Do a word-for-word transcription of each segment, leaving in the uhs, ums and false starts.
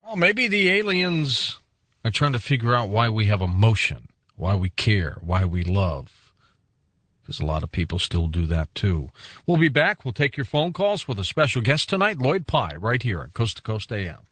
Well, maybe the aliens are trying to figure out why we have emotion, why we care, why we love. Because a lot of people still do that too. We'll be back. We'll take your phone calls with a special guest tonight, Lloyd Pye, right here at Coast to Coast A M.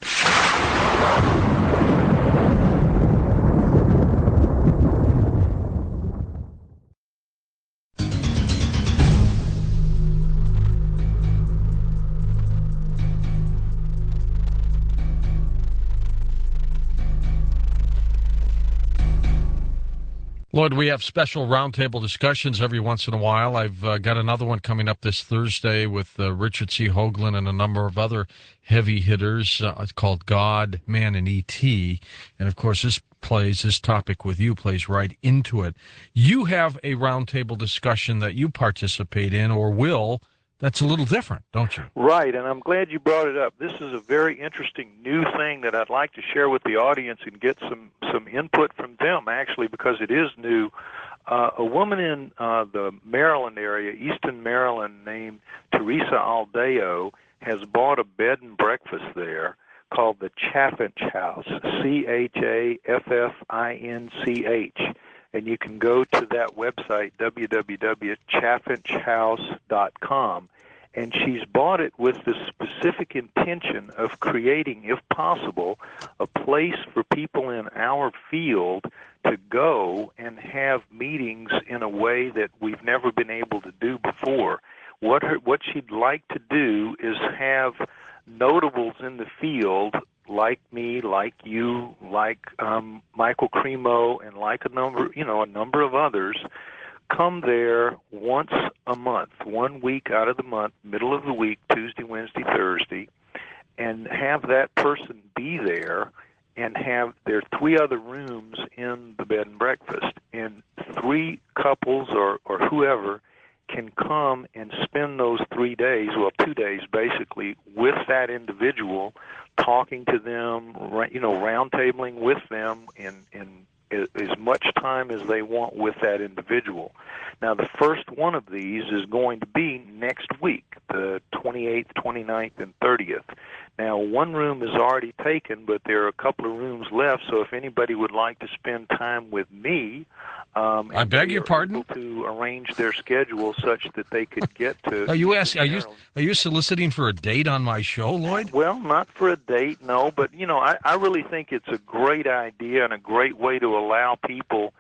Lloyd, we have special roundtable discussions every once in a while. I've uh, got another one coming up this Thursday with uh, Richard C. Hoagland and a number of other heavy hitters. Uh, it's called God, Man, and E T. And, of course, this plays, this topic with you plays right into it. You have a roundtable discussion that you participate in or will that's a little different, don't you? Right, and I'm glad you brought it up. This is a very interesting new thing that I'd like to share with the audience and get some, some input from them, actually, because it is new. Uh, a woman in uh, the Maryland area, Easton, Maryland, named Teresa Aldeo, has bought a bed and breakfast there called the Chaffinch House, C H A F F I N C H. And you can go to that website, w w w dot chaffinch house dot com. And she's bought it with the specific intention of creating, if possible, a place for people in our field to go and have meetings in a way that we've never been able to do before. What her, what she'd like to do is have notables in the field like me, like you, like um, Michael Cremo, and like a number, you know, a number of others, come there once a month, one week out of the month, middle of the week, Tuesday, Wednesday, Thursday, and have that person be there and have there are three other rooms in the bed and breakfast, and three couples or, or whoever can come and spend those three days, well, two days basically, with that individual, talking to them, you know, roundtabling with them in, in as much time as they want with that individual. Now, the first one of these is going to be next week, the twenty-eighth, twenty-ninth, and thirtieth. Now, one room is already taken, but there are a couple of rooms left, so if anybody would like to spend time with me, um, I beg your pardon? to arrange their schedule such that they could get to. Are you asking? Are you are you soliciting for a date on my show, Lloyd? Well, not for a date, no. But you know, I, I really think it's a great idea and a great way to allow people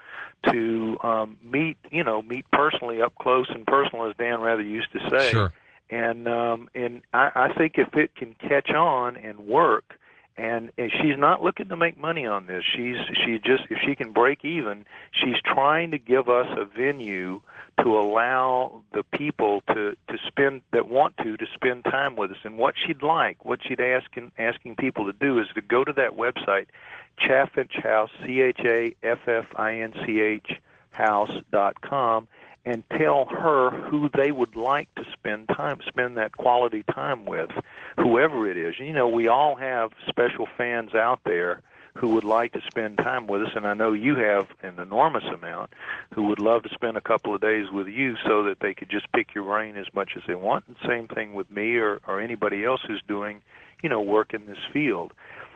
to um, meet, you know, meet personally, up close and personal, as Dan rather used to say. Sure. And um, and I, I think if it can catch on and work. And, and she's not looking to make money on this. She's she just if she can break even, she's trying to give us a venue to allow the people to, to spend that want to to spend time with us. And what she'd like, what she'd asking asking people to do is to go to that website, Chaffinch House, C H A F F I N C H house dot com, and tell her who they would like to spend time, spend that quality time with, whoever it is. You know, we all have special fans out there who would like to spend time with us, and I know you have an enormous amount who would love to spend a couple of days with you so that they could just pick your brain as much as they want. And same thing with me or, or anybody else who's doing, you know, work in this field.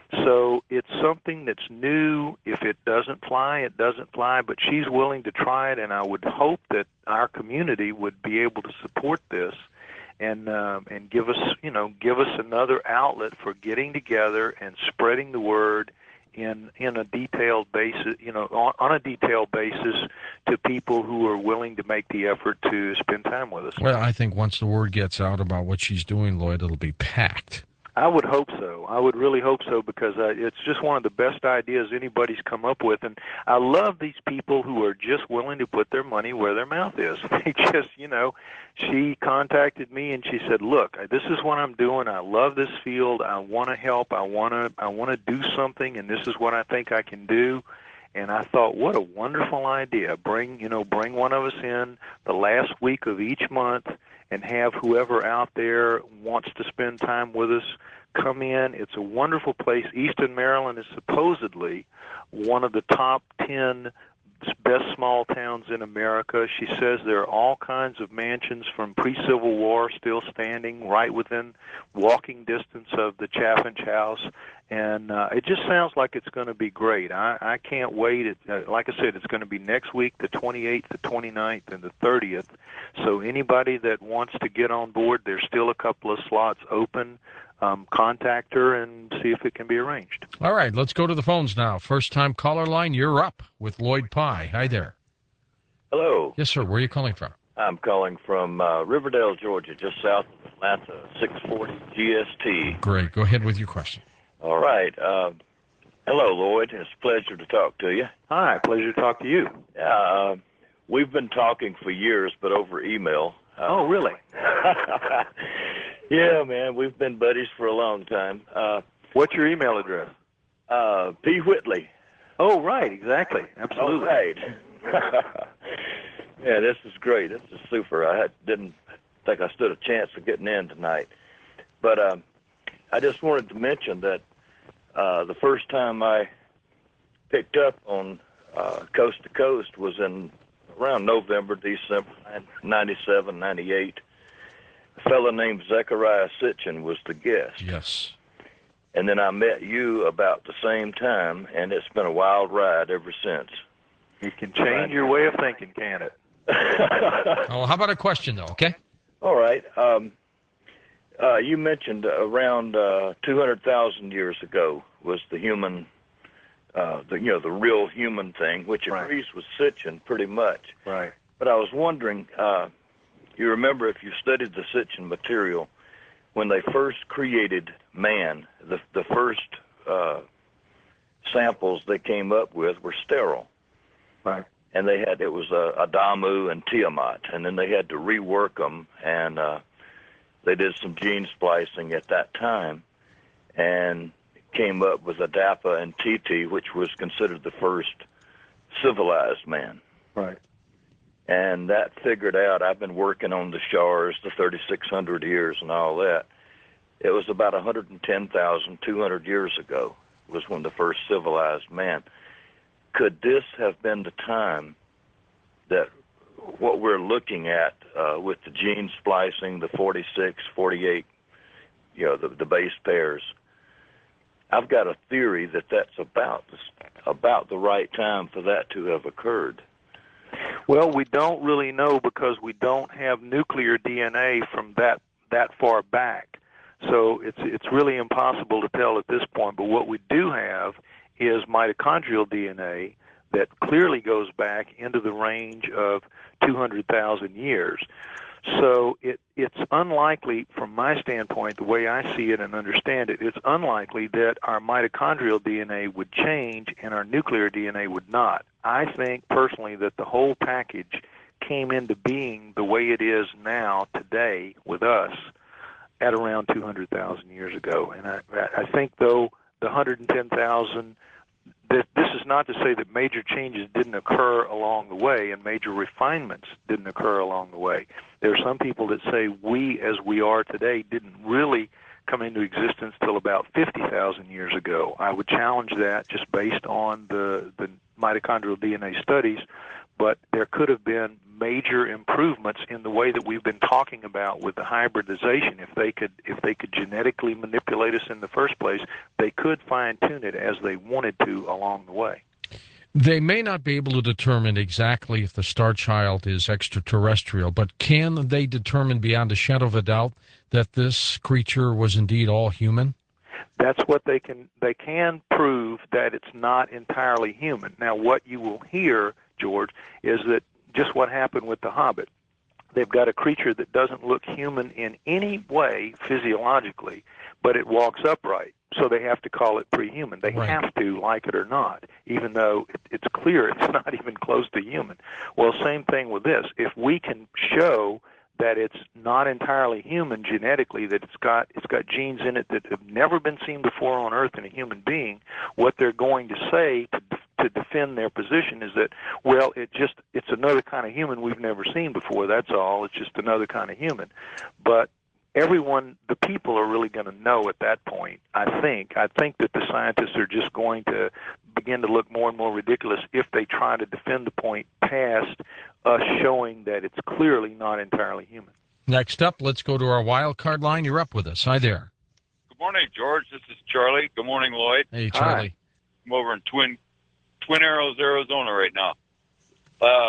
So it's something that's new. If it doesn't fly, it doesn't fly, but she's willing to try it, and I would hope that our community would be able to support this and um, and give us, you know, give us another outlet for getting together and spreading the word in in a detailed basis, you know, on, on a detailed basis to people who are willing to make the effort to spend time with us. Well, I think once the word gets out about what she's doing, Lloyd, it'll be packed. I would hope so. I would really hope so because uh, it's just one of the best ideas anybody's come up with. And I love these people who are just willing to put their money where their mouth is. They just, you know, she contacted me and she said, look, this is what I'm doing. I love this field. I want to help. I want to I want to do something, and this is what I think I can do. And I thought, what a wonderful idea. Bring, you know, bring one of us in the last week of each month and have whoever out there wants to spend time with us come in. It's a wonderful place. Easton, Maryland is supposedly one of the top ten best small towns in America. She says there are all kinds of mansions from pre-Civil War still standing right within walking distance of the Chaffinch House. And uh, it just sounds like it's going to be great. I, I can't wait. It, uh, like I said, it's going to be next week, the twenty-eighth, the twenty-ninth, and the thirtieth. So anybody that wants to get on board, there's still a couple of slots open. Um, contact her and see if it can be arranged. All right, let's go to the phones now. First-time caller line, you're up with Lloyd Pye. Hi there. Hello. Yes, sir. Where are you calling from? I'm calling from uh, Riverdale, Georgia, just south of Atlanta, six forty G S T. Great. Go ahead with your question. All right. Uh, hello, Lloyd. It's a pleasure to talk to you. Hi, pleasure to talk to you. Uh, we've been talking for years, but over email. Uh, Oh, really? Yeah, man. We've been buddies for a long time. Uh, What's your email address? uh, P. Whitley. Oh, right, exactly. Absolutely. All right. Yeah, this is great. This is super. I had, didn't think I stood a chance of getting in tonight. But um, I just wanted to mention that uh, the first time I picked up on uh, Coast to Coast was in around November, December, ninety-seven, ninety-eight. A fellow named Zechariah Sitchin was the guest. Yes. And then I met you about the same time, and it's been a wild ride ever since. It can change your way of thinking, can it? Oh, how about a question, though, okay? All right. Um, uh, you mentioned around uh, two hundred thousand years ago was the human, uh, the you know, the real human thing, which Right. agrees with Sitchin pretty much. Right. But I was wondering, uh, you remember if you studied the Sitchin material, when they first created man, the the first uh, samples they came up with were sterile. Right. And they had, it was uh, Adamu and Tiamat, and then they had to rework them, and uh, they did some gene splicing at that time, and came up with Adapa and Titi, which was considered the first civilized man. Right. And that figured out, I've been working on the Shars, the thirty-six hundred years and all that. It was about one hundred ten thousand two hundred years ago was when the first civilized man. Could this have been the time that what we're looking at uh, with the gene splicing, the forty-six, forty-eight, you know, the, the base pairs? I've got a theory that that's about about the right time for that to have occurred. Well, we don't really know because we don't have nuclear D N A from that that far back. So it's it's really impossible to tell at this point. But what we do have is mitochondrial D N A that clearly goes back into the range of two hundred thousand years. So it, it's unlikely, from my standpoint, the way I see it and understand it, it's unlikely that our mitochondrial D N A would change and our nuclear D N A would not. I think personally that the whole package came into being the way it is now today with us at around two hundred thousand years ago. And I, I think, though, the one hundred ten thousand, that this is not to say that major changes didn't occur along the way and major refinements didn't occur along the way. There are some people that say we, as we are today, didn't really come into existence till about fifty thousand years ago. I would challenge that just based on the, the mitochondrial D N A studies, but there could have been major improvements in the way that we've been talking about with the hybridization. If they could if they could genetically manipulate us in the first place, they could fine-tune it as they wanted to along the way. They may not be able to determine exactly if the star child is extraterrestrial, but can they determine beyond a shadow of a doubt that this creature was indeed all human? That's what they can they can prove, that it's not entirely human. Now, what you will hear, George, is that just what happened with the Hobbit. They've got a creature that doesn't look human in any way physiologically, but it walks upright. So they have to call it pre-human. They Right. have to, like it or not, even though it, it's clear it's not even close to human. Well, same thing with this. If we can show that it's not entirely human genetically, that it's got it's got genes in it that have never been seen before on Earth in a human being, what they're going to say to to defend their position is that, well, it just it's another kind of human we've never seen before. That's all. It's just another kind of human. But everyone, the people are really going to know at that point, I think. I think that the scientists are just going to begin to look more and more ridiculous if they try to defend the point past us showing that it's clearly not entirely human. Next up, let's go to our wild card line. You're up with us. Hi there. Good morning, George. This is Charlie. Good morning, Lloyd. Hey, Charlie. I'm over in Twin Twin Arrows, Arizona right now. Uh,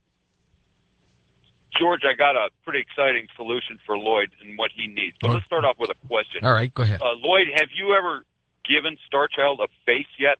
George, I got a pretty exciting solution for Lloyd and what he needs. But Oh. let's start off with a question. All right, go ahead. Uh, Lloyd, have you ever given Star Child a face yet?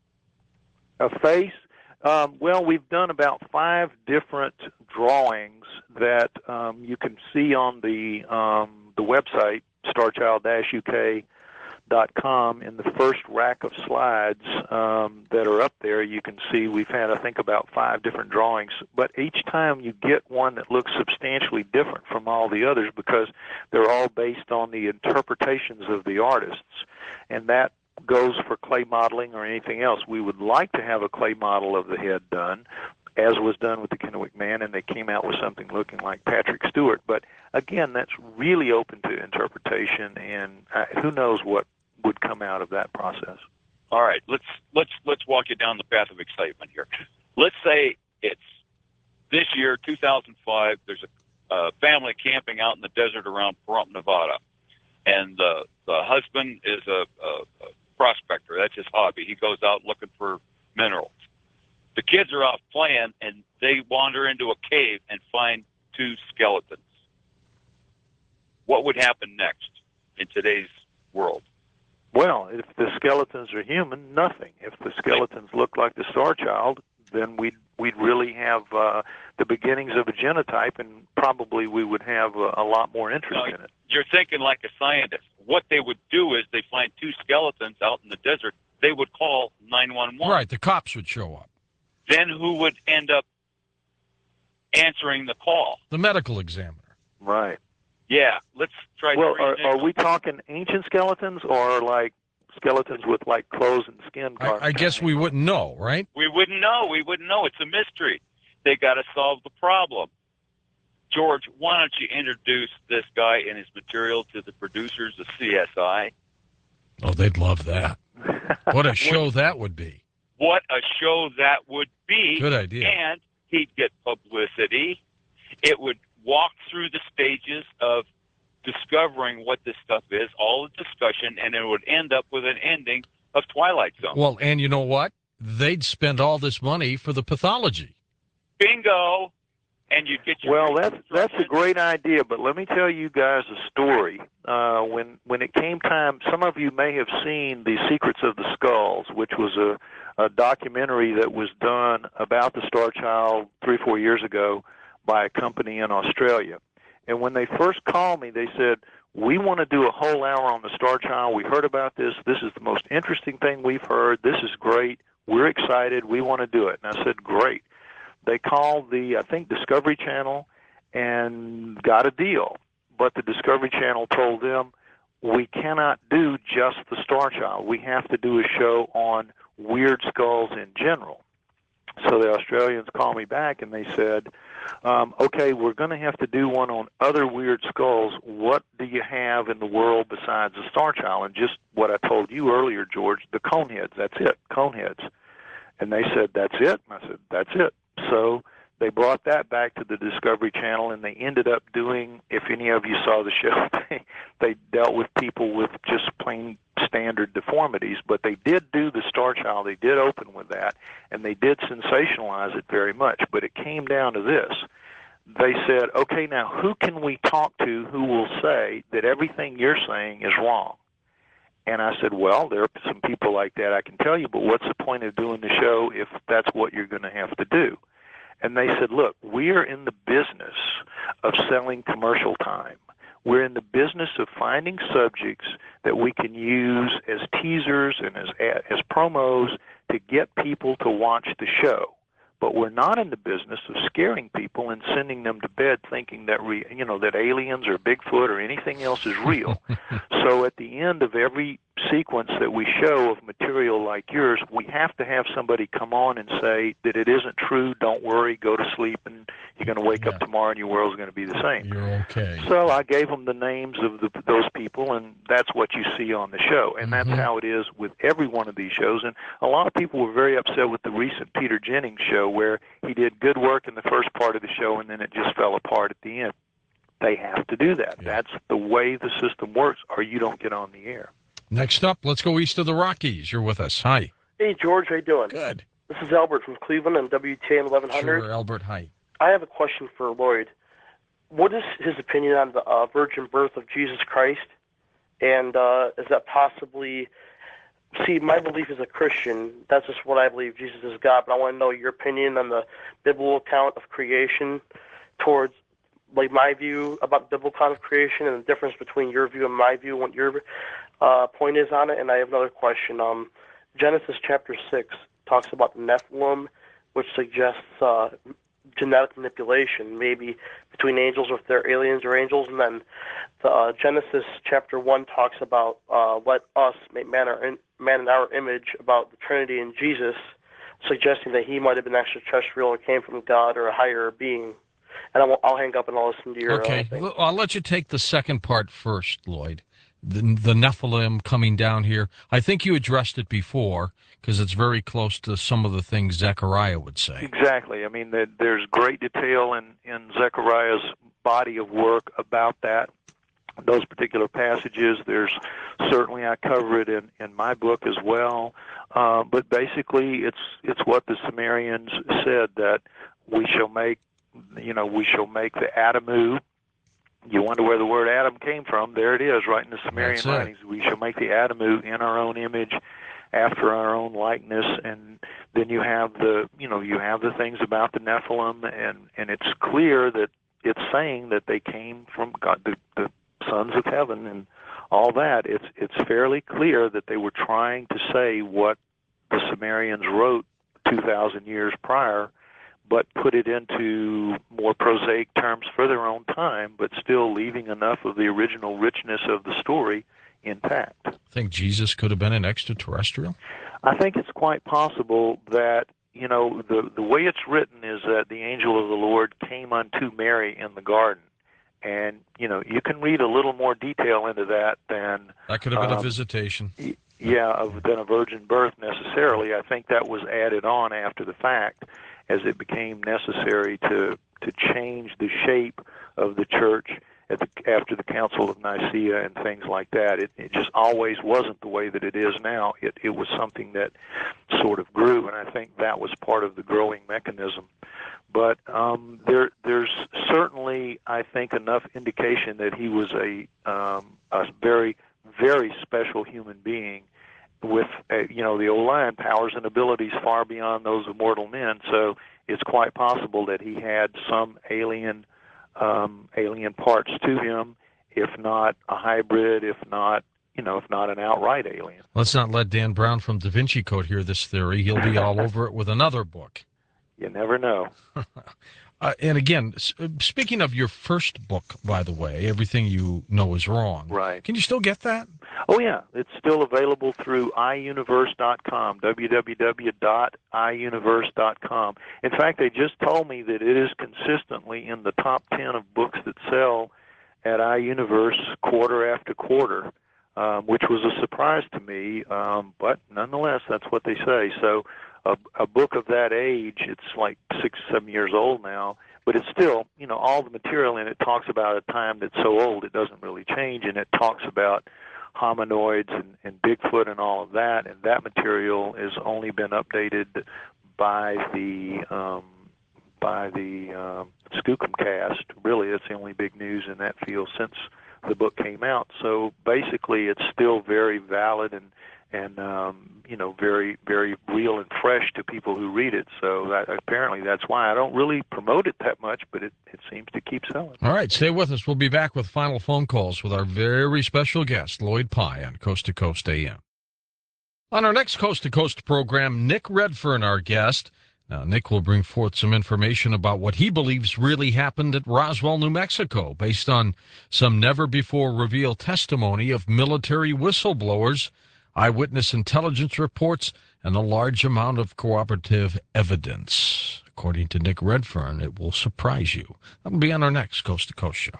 A face? Um, well, we've done about five different drawings that um, you can see on the um, the website, starchild dash U K dot com. In the first rack of slides um, that are up there, you can see we've had, I think, about five different drawings. But each time you get one that looks substantially different from all the others because they're all based on the interpretations of the artists. And that goes for clay modeling or anything else. We would like to have a clay model of the head done, as was done with the Kennewick Man, and they came out with something looking like Patrick Stewart. But again, that's really open to interpretation, and uh, who knows what would come out of that process. All right, let's let's let's walk you down the path of excitement here. Let's say it's this year, two thousand five. There's a uh, family camping out in the desert around Pahrump, Nevada, and the the husband is a, a, a prospector. That's his hobby. He goes out looking for minerals. The kids are off playing, and they wander into a cave and find two skeletons. What would happen next in today's world? Well, if the skeletons are human, nothing. If the skeletons look like the Star Child, then we'd, we'd really have uh, the beginnings of a genotype, and probably we would have a, a lot more interest Uh, in it. You're thinking like a scientist. What they would do is they find two skeletons out in the desert. They would call nine one one. Right, the cops would show up. Then who would end up answering the call? The medical examiner. Right. Yeah, let's try Well, to are, reason- are we talking ancient skeletons or like skeletons with like clothes and skin? I, I guess we wouldn't know, right? We wouldn't know. We wouldn't know. It's a mystery. They got to solve the problem. George, why don't you introduce this guy and his material to the producers of C S I? Oh, they'd love that. What a show that would be. What a show that would be. Good idea. And he'd get publicity. It would walk through the stages of discovering what this stuff is, all the discussion, and it would end up with an ending of Twilight Zone. Well, and you know what? They'd spend all this money for the pathology. Bingo! And you'd get your Well, that's that's a great idea, but let me tell you guys a story. Uh, when when it came time, some of you may have seen The Secrets of the Skulls, which was a, a documentary that was done about the Star Child three, four years ago by a company in Australia. And when they first called me, they said, we want to do a whole hour on the Star Child. We heard about this. This is the most interesting thing we've heard. This is great. We're excited. We want to do it. And I said, great. They called the, I think, Discovery Channel and got a deal. But the Discovery Channel told them, we cannot do just the Star Child. We have to do a show on weird skulls in general. So the Australians called me back and they said, um, okay, we're going to have to do one on other weird skulls. What do you have in the world besides the Star Child? And just what I told you earlier, George, the coneheads, that's it, coneheads. And they said, that's it? And I said, that's it. So they brought that back to the Discovery Channel, and they ended up doing, if any of you saw the show, they, they dealt with people with just plain standard deformities, but they did do the Star Child. They did open with that, and they did sensationalize it very much. But it came down to this. They said, okay, now who can we talk to who will say that everything you're saying is wrong? And I said, well, there are some people like that I can tell you, but what's the point of doing the show if that's what you're going to have to do? And they said, look, we're in the business of selling commercial time. We're in the business of finding subjects that we can use as teasers and as as promos to get people to watch the show. But we're not in the business of scaring people and sending them to bed thinking that re, you know that aliens or Bigfoot or anything else is real. So at the end of every sequence that we show of material like yours, we have to have somebody come on and say that it isn't true, don't worry, go to sleep, and you're going to wake Yeah. up tomorrow and your world's going to be the same. You're okay. So I gave them the names of the, those people, and that's what you see on the show. And that's Mhm. how it is with every one of these shows. And a lot of people were very upset with the recent Peter Jennings show where he did good work in the first part of the show, and then it just fell apart at the end. they have to do that. Yeah. That's the way the system works, or you don't get on the air. Next up, let's go east of the Rockies. You're with us. Hi. Hey, George, how you doing? Good. This is Albert from Cleveland on W T A M eleven hundred. Sure, Albert. Hi. I have a question for Lloyd. What is his opinion on the uh, virgin birth of Jesus Christ? And uh, is that possibly... See, my belief as a Christian, that's just what I believe, Jesus is God, but I want to know your opinion on the biblical account of creation towards, like, my view about the biblical account of creation and the difference between your view and my view and what your uh, point is on it. And I have another question. Um, Genesis chapter six talks about the Nephilim, which suggests uh, genetic manipulation, maybe between angels or if they're aliens or angels. And then the, uh, Genesis chapter one talks about uh, let us make man, our in, man in our image, about the Trinity and Jesus, suggesting that he might have been extraterrestrial or came from God or a higher being. And I'll, I'll hang up and I'll listen to your Okay. uh, thing. Well, I'll let you take the second part first, Lloyd. The, the Nephilim coming down here. I think you addressed it before because it's very close to some of the things Zechariah would say. Exactly. I mean, the, there's great detail in, in Zechariah's body of work about that, those particular passages. There's certainly, I cover it in, in my book as well. Uh, but basically, it's it's what the Sumerians said, that we shall make, you know, we shall make the Adamu. You wonder where the word Adam came from. There it is, right in the Sumerian writings. We shall make the Adamu in our own image, after our own likeness. And then you have the, you know, you have the things about the Nephilim, and and it's clear that it's saying that they came from God, the, the sons of heaven, and all that. It's it's fairly clear that they were trying to say what the Sumerians wrote two thousand years prior, but put it into more prosaic terms for their own time, but still leaving enough of the original richness of the story intact. Think Jesus could have been an extraterrestrial? I think it's quite possible that, you know, the, the way it's written is that the angel of the Lord came unto Mary in the garden. And, you know, you can read a little more detail into that than... That could have been um, a visitation. Yeah, of, than a virgin birth necessarily. I think that was added on after the fact, as it became necessary to to change the shape of the church at the, after the Council of Nicaea and things like that. It, it just always wasn't the way that it is now. It, it was something that sort of grew, and I think that was part of the growing mechanism. But um, there, there's certainly, I think, enough indication that he was a, um, a very, very special human being with, uh, you know, the Orion powers and abilities far beyond those of mortal men. So it's quite possible that he had some alien um, alien parts to him, if not a hybrid, if not, you know, if not an outright alien. Let's not let Dan Brown from Da Vinci Code hear this theory. He'll be all over it with another book. You never know. Uh, and again, s- speaking of your first book, by the way, Everything You Know Is Wrong. Right. Can you still get that? Oh, yeah. It's still available through i universe dot com, w w w dot i universe dot com. In fact, they just told me that it is consistently in the top ten of books that sell at iUniverse quarter after quarter, um, which was a surprise to me. Um, but nonetheless, that's what they say. So a, a book of that age, it's like six, seven years old now, but it's still, you know, all the material in it talks about a time that's so old it doesn't really change, and it talks about hominoids and, and Bigfoot and all of that, and that material has only been updated by the um, by the um, Skookum Cast. Really, it's the only big news in that field since the book came out. So basically, it's still very valid and and um, you know, very very real and fresh to people who read it. So that, apparently, that's why I don't really promote it that much, but it, it seems to keep selling. All right, stay with us. We'll be back with final phone calls with our very special guest, Lloyd Pye, on Coast to Coast A M. On our next Coast to Coast program, Nick Redfern, our guest. Now, Nick will bring forth some information about what he believes really happened at Roswell, New Mexico, based on some never-before-revealed testimony of military whistleblowers, eyewitness intelligence reports, and a large amount of corroborative evidence. According to Nick Redfern, it will surprise you. That'll be on our next Coast to Coast show.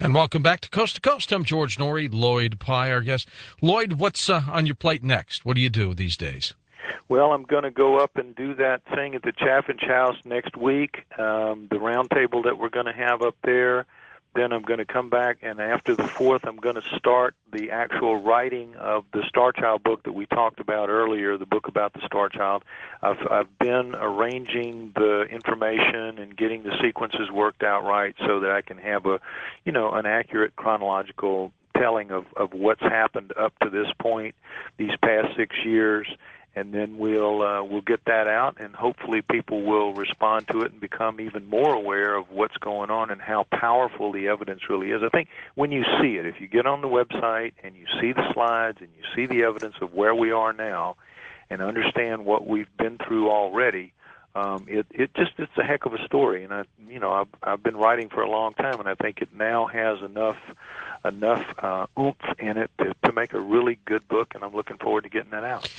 And welcome back to Coast to Coast. I'm George Norrie, Lloyd Pye, our guest. Lloyd, what's uh, on your plate next? What do you do these days? Well, I'm going to go up and do that thing at the Chaffinch House next week, um, the round table that we're going to have up there. Then I'm going to come back, and after the fourth, I'm going to start the actual writing of the Star Child book that we talked about earlier, the book about the Star Child. I've, I've been arranging the information and getting the sequences worked out right so that I can have a, you know, an accurate chronological telling of, of what's happened up to this point, these past six years. And then we'll uh, we'll get that out, and hopefully people will respond to it and become even more aware of what's going on and how powerful the evidence really is. I think when you see it, if you get on the website and you see the slides and you see the evidence of where we are now and understand what we've been through already, um, it it just it's a heck of a story. And I you know I've I've been writing for a long time, and I think it now has enough enough uh, oomph in it to, to make a really good book, and I'm looking forward to getting that out.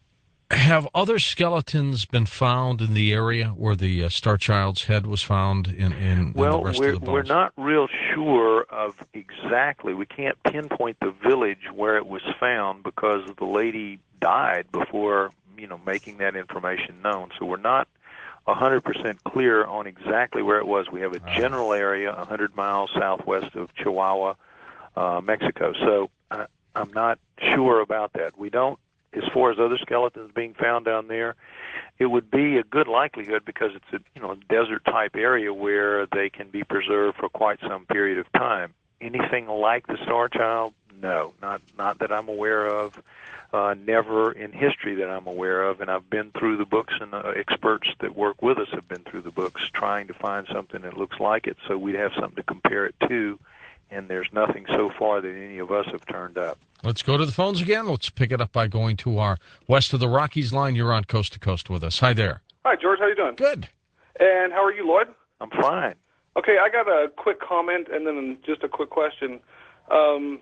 Have other skeletons been found in the area where the uh, Star Child's head was found in, in, well, in the rest we're, of the bones? we're not real sure of exactly. We can't pinpoint the village where it was found because the lady died before, you know, making that information known. So we're not one hundred percent clear on exactly where it was. We have a general area one hundred miles southwest of Chihuahua, uh, Mexico. So I, I'm not sure about that. We don't. As far as other skeletons being found down there, it would be a good likelihood because it's a you know desert type area where they can be preserved for quite some period of time. Anything like the Star Child? No, not not that I'm aware of. Uh, never in history that I'm aware of. And I've been through the books, and uh, experts that work with us have been through the books trying to find something that looks like it, so we'd have something to compare it to. And there's nothing so far that any of us have turned up. Let's go to the phones again. Let's pick it up by going to our West of the Rockies line. You're on Coast to Coast with us. Hi there. Hi, George. How you doing? Good. And how are you, Lloyd? I'm fine. Okay, I got a quick comment and then just a quick question. Um,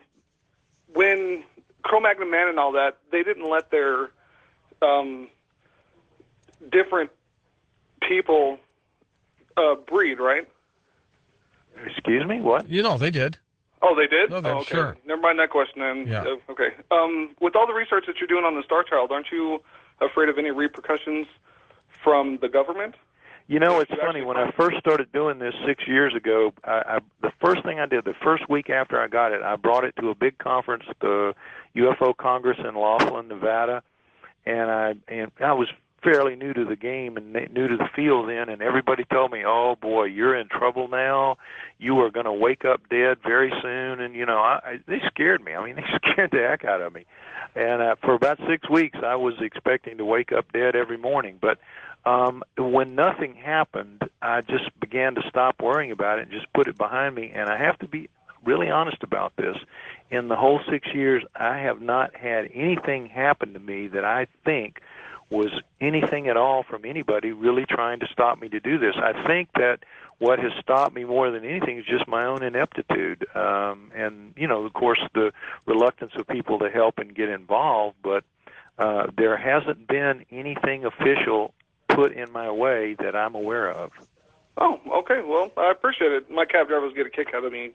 when Cro-Magnon Man and all that, they didn't let their um, different people uh, breed, right? Excuse me, what? You know, they did. Oh, they did? No, they- oh, okay. sure. Never mind that question then. Yeah. Uh, okay. Um, with all the research that you're doing on the Star Child, aren't you afraid of any repercussions from the government? You know, it's You funny. actually When I find- first started doing this six years ago, I, I, the first thing I did, the first week after I got it, I brought it to a big conference, the U F O Congress in Laughlin, Nevada, and I and I was fairly new to the game and new to the field then, and everybody told me, "Oh boy, you're in trouble now. You are going to wake up dead very soon." And you know, I, I, they scared me. I mean, they scared the heck out of me. And uh, for about six weeks, I was expecting to wake up dead every morning. But um, when nothing happened, I just began to stop worrying about it and just put it behind me. And I have to be really honest about this. In the whole six years, I have not had anything happen to me that I think was anything at all from anybody really trying to stop me to do this. I think that what has stopped me more than anything is just my own ineptitude. Um, and, you know, of course, the reluctance of people to help and get involved, but uh, there hasn't been anything official put in my way that I'm aware of. Oh, okay. Well, I appreciate it. My cab drivers get a kick out of me.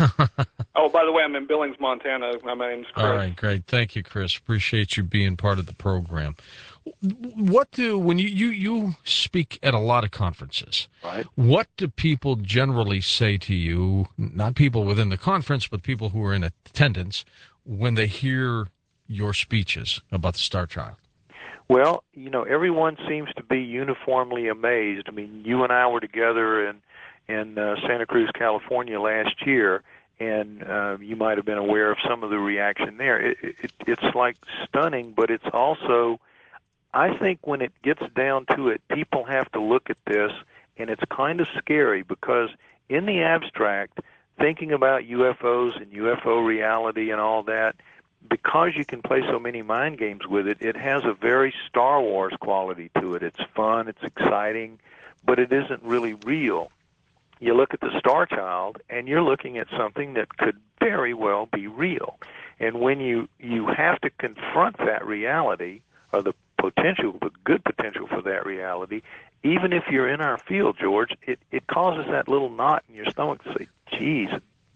Oh, by the way, I'm in Billings, Montana. My name's Chris. All right, great. Thank you, Chris. Appreciate you being part of the program. What do, when you, you, you speak at a lot of conferences, Right. what do people generally say to you, not people within the conference, but people who are in attendance, when they hear your speeches about the Star Child? Well, you know, everyone seems to be uniformly amazed. I mean, you and I were together in in uh, Santa Cruz, California last year, and uh, you might have been aware of some of the reaction there. It, it, it's like stunning, but it's also, I think when it gets down to it, people have to look at this, and it's kind of scary because in the abstract, thinking about U F Os and U F O reality and all that, because you can play so many mind games with it, it has a very Star Wars quality to it. It's fun, it's exciting, but it isn't really real. You look at the Star Child, and you're looking at something that could very well be real. And when you, you have to confront that reality, or the potential, the good potential for that reality, even if you're in our field, George, it, it causes that little knot in your stomach to say, geez,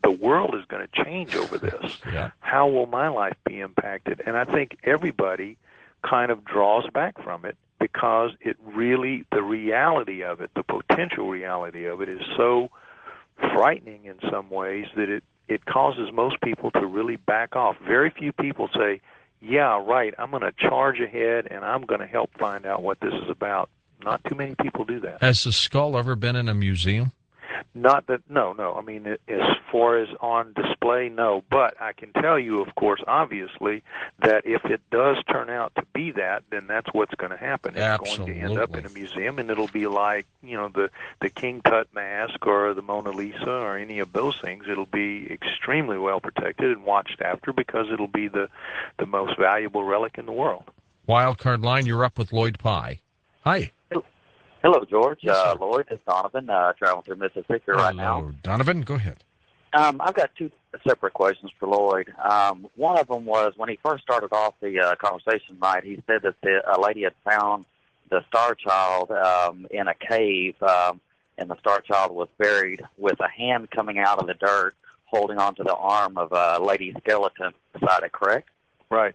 the world is going to change over this. Yeah. How will my life be impacted? And I think everybody kind of draws back from it because it really, the reality of it, the potential reality of it is so frightening in some ways that it, it causes most people to really back off. Very few people say, yeah, right, I'm going to charge ahead and I'm going to help find out what this is about. Not too many people do that. Has the skull ever been in a museum? Not that, no, no. I mean, as far as on display, no. But I can tell you, of course, obviously, that if it does turn out to be that, then that's what's going to happen. It's Absolutely. going to end up in a museum, and it'll be like, you know, the, the King Tut mask or the Mona Lisa or any of those things. It'll be extremely well protected and watched after because it'll be the, the most valuable relic in the world. Wildcard line, you're up with Lloyd Pye. Hi. Hello, George. Yes, uh, sir. Lloyd, it's Donovan, uh, traveling through Mississippi right now. Hello, Donovan. Go ahead. Um, I've got two separate questions for Lloyd. Um, one of them was when he first started off the uh, conversation tonight, he said that the, a lady had found the Star Child um, in a cave, um, and the Star Child was buried with a hand coming out of the dirt holding onto the arm of a lady's skeleton beside it, correct? Right.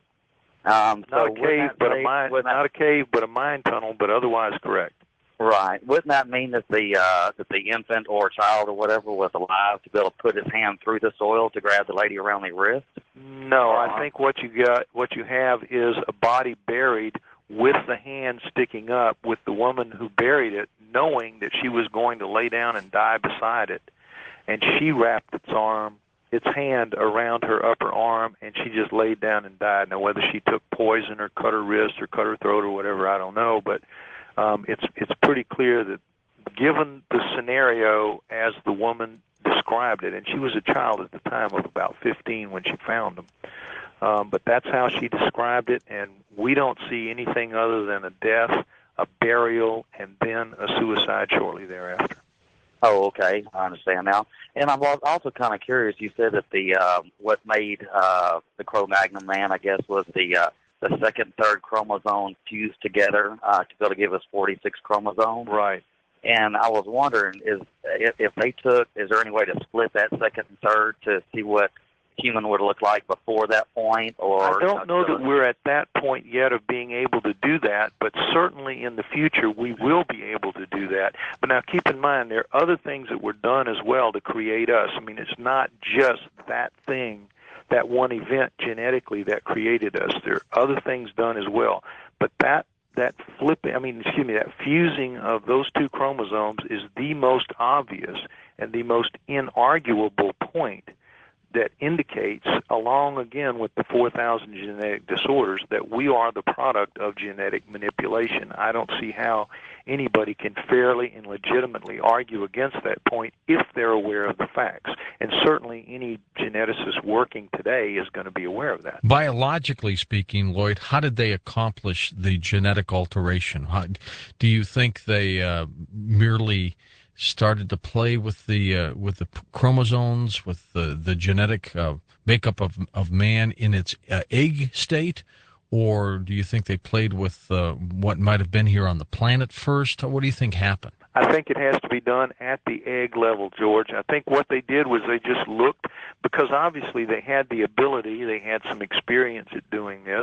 Um, Not so a cave, but a mine. that, Not a cave, but a mine tunnel, but otherwise correct. Right. Wouldn't that mean that the uh, that the infant or child or whatever was alive to be able to put his hand through the soil to grab the lady around the wrist? No, I think what you got, what you have, is a body buried with the hand sticking up, with the woman who buried it knowing that she was going to lay down and die beside it, and she wrapped its arm, its hand around her upper arm, and she just laid down and died. Now, whether she took poison or cut her wrist or cut her throat or whatever, I don't know, but. Um, it's it's pretty clear that given the scenario as the woman described it, and she was a child at the time of about fifteen when she found them, um, but that's how she described it, and we don't see anything other than a death, a burial, and then a suicide shortly thereafter. Oh, okay, I understand now. And I'm also kind of curious. You said that the uh, what made uh, the Cro-Magnon man, I guess, was the uh, the second, third chromosome fused together uh, to be able to give us forty-six chromosomes. Right. And I was wondering, is if, if they took, is there any way to split that second and third to see what human would look like before that point? Or I don't know that we're at that point yet of being able to do that, but certainly in the future we will be able to do that. But now keep in mind there are other things that were done as well to create us. I mean, it's not just that thing, that one event genetically that created us. There are other things done as well. But that that flipping, I mean, excuse me, that fusing of those two chromosomes is the most obvious and the most inarguable point that indicates, along again with the four thousand genetic disorders, that we are the product of genetic manipulation. I don't see how anybody can fairly and legitimately argue against that point if they're aware of the facts. And certainly any geneticist working today is going to be aware of that. Biologically speaking, Lloyd, how did they accomplish the genetic alteration? How, do you think they uh, merely started to play with the uh, with the chromosomes, with the the genetic uh, makeup of of man in its uh, egg state, or do you think they played with uh, what might have been here on the planet first? What do you think happened? I think it has to be done at the egg level, George. I think what they did was they just looked, because obviously they had the ability, they had some experience at doing this,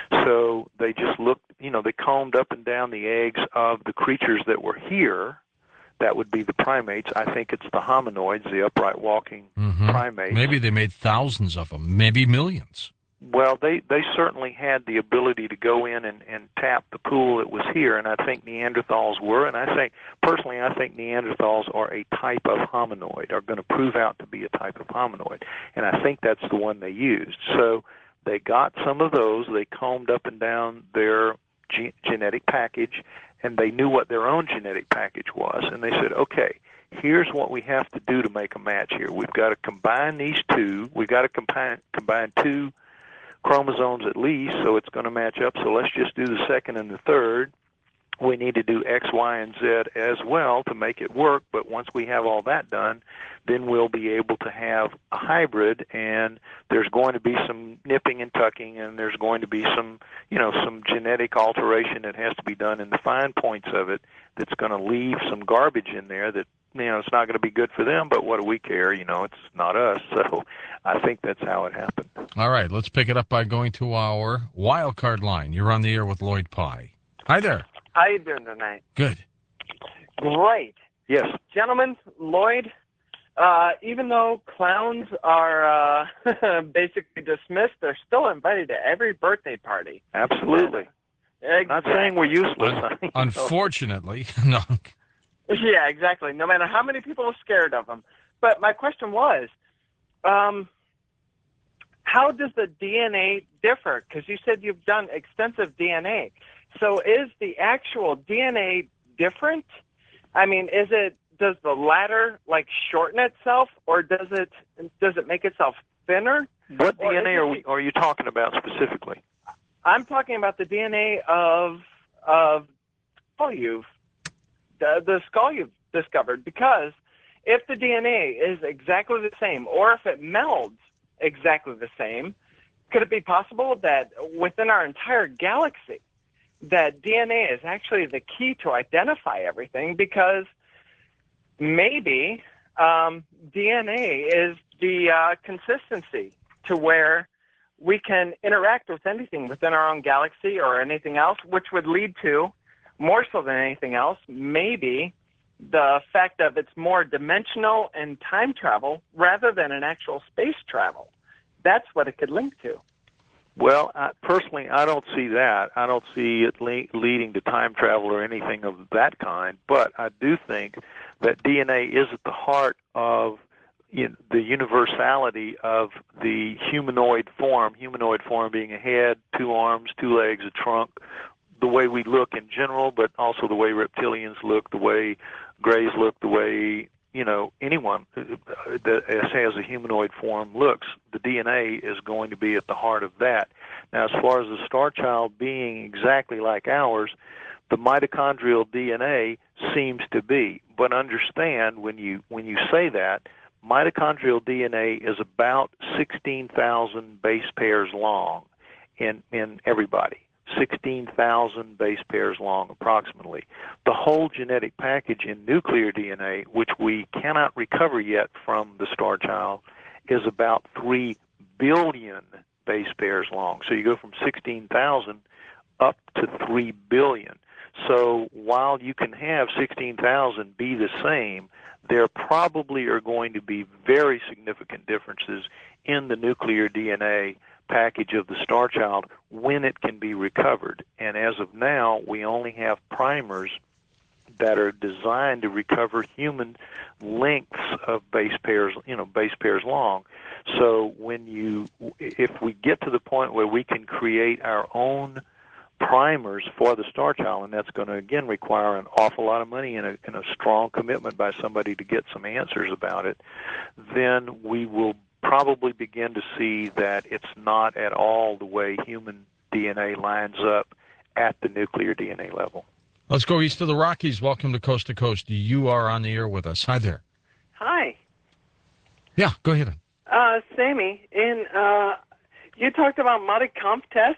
so they just looked, you know, they combed up and down the eggs of the creatures that were here. That would be the primates. I think it's the hominoids, the upright walking Mm-hmm. primates. Maybe they made thousands of them, maybe millions. Well, they, they certainly had the ability to go in and, and tap the pool that was here, and I think Neanderthals were. And I think, personally, I think Neanderthals are a type of hominoid, are going to prove out to be a type of hominoid. And I think that's the one they used. So they got some of those. They combed up and down their ge- genetic package, and they knew what their own genetic package was. And they said, okay, here's what we have to do to make a match here. We've got to combine these two. We've got to combine, combine two chromosomes at least, so it's going to match up. So let's just do the second and the third. We need to do X, Y, and Z as well to make it work, but once we have all that done, then we'll be able to have a hybrid, and there's going to be some nipping and tucking, and there's going to be some, you know, some genetic alteration that has to be done in the fine points of it that's going to leave some garbage in there that you know, it's not going to be good for them, but what do we care? You know, it's not us. So I think that's how it happened. All right, let's pick it up by going to our wild card line. You're on the air with Lloyd Pye. Hi there. How you doing tonight? Good. Great. Yes. Gentlemen, Lloyd, uh, even though clowns are uh, basically dismissed, they're still invited to every birthday party. Absolutely. Exactly. Not saying we're useless. Un- unfortunately, no. Yeah, exactly. No matter how many people are scared of them. But my question was, um, how does the D N A differ? Because you said you've done extensive D N A. So is the actual D N A different? I mean, is it, does the latter like shorten itself, or does it does it make itself thinner? What Or D N A is are, it- we, are you talking about specifically? I'm talking about the D N A of of skull you've the, the skull you've discovered, because if the D N A is exactly the same, or if it melds exactly the same, could it be possible that within our entire galaxy, that D N A is actually the key to identify everything? Because maybe um, D N A is the uh, consistency to where we can interact with anything within our own galaxy or anything else, which would lead to, more so than anything else, maybe the fact of it's more dimensional and time travel rather than an actual space travel. That's what it could link to. Well, I, personally, I don't see that. I don't see it le- leading to time travel or anything of that kind. But I do think that D N A is at the heart of you know, the universality of the humanoid form, humanoid form being a head, two arms, two legs, a trunk, the way we look in general, but also the way reptilians look, the way grays look, the way, you know, anyone that has a humanoid form looks. The D N A is going to be at the heart of that. Now, as far as the star child being exactly like ours, the mitochondrial D N A seems to be. But understand, when you when you say that, mitochondrial D N A is about sixteen thousand base pairs long in, in everybody. sixteen thousand base pairs long, approximately. The whole genetic package in nuclear D N A, which we cannot recover yet from the star child, is about three billion base pairs long. So you go from sixteen thousand up to three billion. So while you can have sixteen thousand be the same, there probably are going to be very significant differences in the nuclear D N A package of the star child when it can be recovered. And as of now, we only have primers that are designed to recover human lengths of base pairs, you know, base pairs long. So when you, if we get to the point where we can create our own primers for the star child, and that's going to again require an awful lot of money and a, and a strong commitment by somebody to get some answers about it, then we will probably begin to see that it's not at all the way human D N A lines up at the nuclear D N A level. Let's go east of the Rockies. Welcome to Coast to Coast. You are on the air with us. Hi there. Hi. Yeah, go ahead. Uh, Sammy, in, uh, you talked about Mardi-Kampf tests.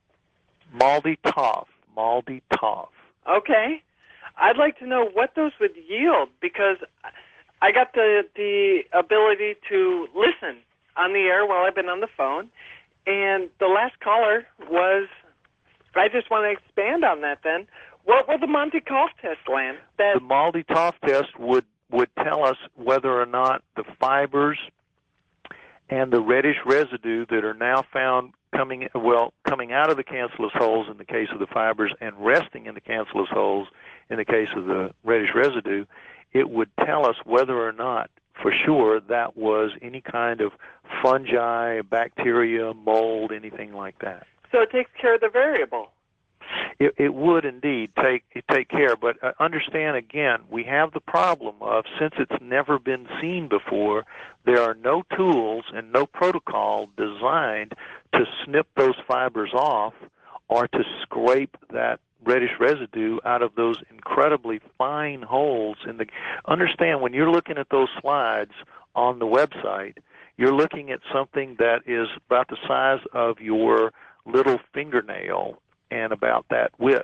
Maldi-Toff. Maldi-Toff. Okay. I'd like to know what those would yield, because I got the the ability to listen on the air while I've been on the phone, and the last caller was, I just want to expand on that then. What will the Monte-Kampf test land? That The Maldi-Toff test would, would tell us whether or not the fibers and the reddish residue that are now found coming well coming out of the cancellous holes in the case of the fibers and resting in the cancellous holes in the case of the reddish residue, it would tell us whether or not for sure that was any kind of fungi, bacteria, mold, anything like that. so it takes care of the variable. It, it would indeed take take care, but uh, understand again, we have the problem of, since it's never been seen before, there are no tools and no protocol designed to snip those fibers off or to scrape that reddish residue out of those incredibly fine holes in the. Understand, when you're looking at those slides on the website, you're looking at something that is about the size of your little fingernail and about that width.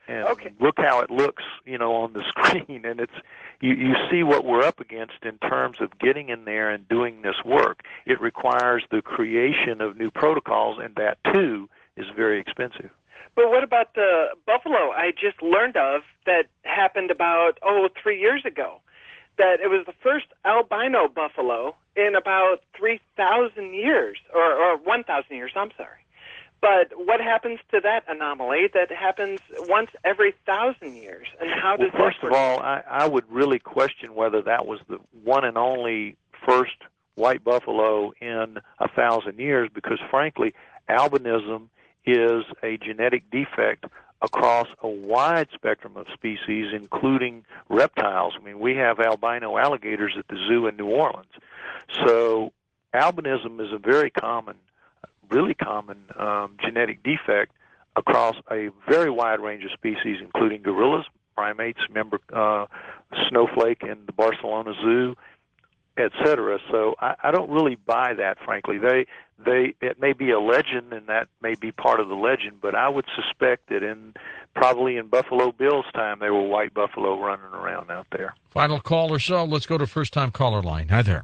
and Okay. look how it looks, you know, on the screen. And it's you, you see what we're up against in terms of getting in there and doing this work. It requires the creation of new protocols, and that too is very expensive. But what about the buffalo I just learned of that happened about, oh, three years ago? That it was the first albino buffalo in about three thousand years, or, or one thousand years, I'm sorry. But what happens to that anomaly that happens once every thousand years? And how does well, first that of all, I, I would really question whether that was the one and only first white buffalo in a thousand years, because frankly, albinism is a genetic defect across a wide spectrum of species, including reptiles. I mean, we have albino alligators at the zoo in New Orleans. So albinism is a very common, really common um, genetic defect across a very wide range of species, including gorillas, primates, remember uh, Snowflake in the Barcelona Zoo, et cetera. So I, I don't really buy that, frankly. They, they, it may be a legend, and that may be part of the legend, but I would suspect that in probably in Buffalo Bill's time, there were white buffalo running around out there. Final call or so. Let's go to first-time caller line. Hi there.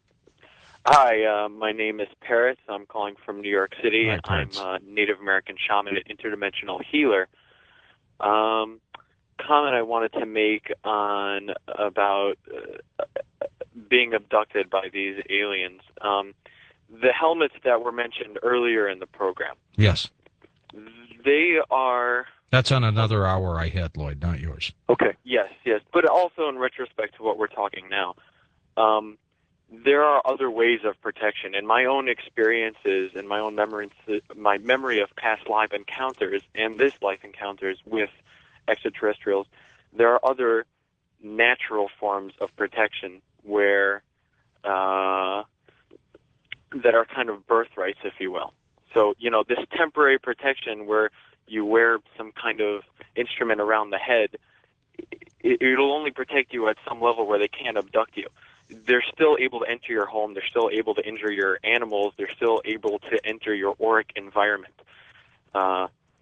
Hi, uh, my name is Paris. I'm calling from New York City. Hi, I'm Paris. a Native American shaman and interdimensional healer. Um, comment I wanted to make on about uh, being abducted by these aliens. Um, the helmets that were mentioned earlier in the program, Yes. they are, That's on another hour I had, Lloyd, not yours. Okay. yes, yes, but also in retrospect to what we're talking now. Um, there are other ways of protection. In my own experiences and my own memories, my memory of past life encounters and this life encounters with extraterrestrials, there are other natural forms of protection where uh, that are kind of birthrights, if you will. So, you know, this temporary protection where you wear some kind of instrument around the head, it, it'll only protect you at some level where they can't abduct you. They're still able to enter your home. They're still able to injure your animals. They're still able to enter your auric environment. Uh,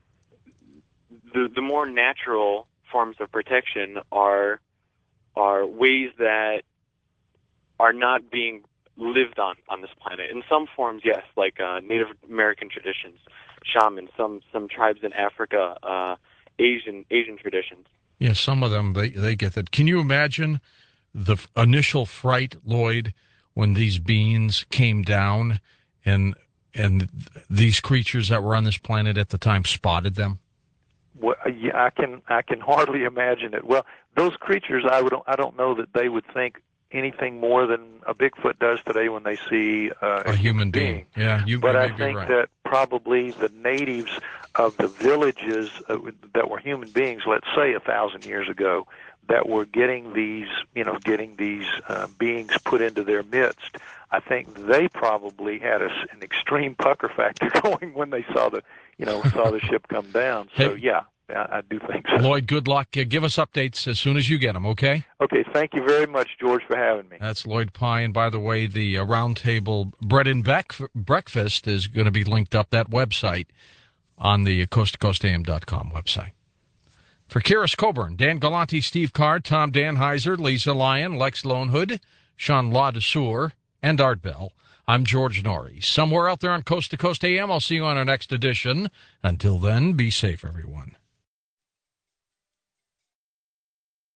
the the more natural forms of protection are are ways that are not being lived on on this planet. In some forms, yes, like uh, Native American traditions, shamans, some some tribes in Africa, uh, Asian Asian traditions. Yeah, some of them, they, they get that. Can you imagine the f- initial fright, Lloyd, when these beings came down and and these creatures that were on this planet at the time spotted them? Well, yeah, I can I can hardly imagine it. Well, those creatures, I would I don't know that they would think anything more than a Bigfoot does today when they see uh, A human being. Yeah, you, But you I may be think right. that probably the natives of the villages uh, that were human beings, let's say a thousand years ago, that were getting these, you know, getting these uh, beings put into their midst, I think they probably had a, an extreme pucker factor going when they saw the, you know, saw the ship come down. So Hey. yeah, I, I do think so. Lloyd, good luck. Uh, give us updates as soon as you get them, okay? Okay, thank you very much, George, for having me. That's Lloyd Pye. And by the way, the uh, Roundtable Bread and Beck Breakfast is going to be linked up that website on the coast to coast A M dot com website. For Kiris Coburn, Dan Galante, Steve Card, Tom Danheiser, Lisa Lyon, Lex Lonehood, Sean Ladesur, and Art Bell, I'm George Norrie. Somewhere out there on Coast to Coast A M, I'll see you on our next edition. Until then, be safe, everyone.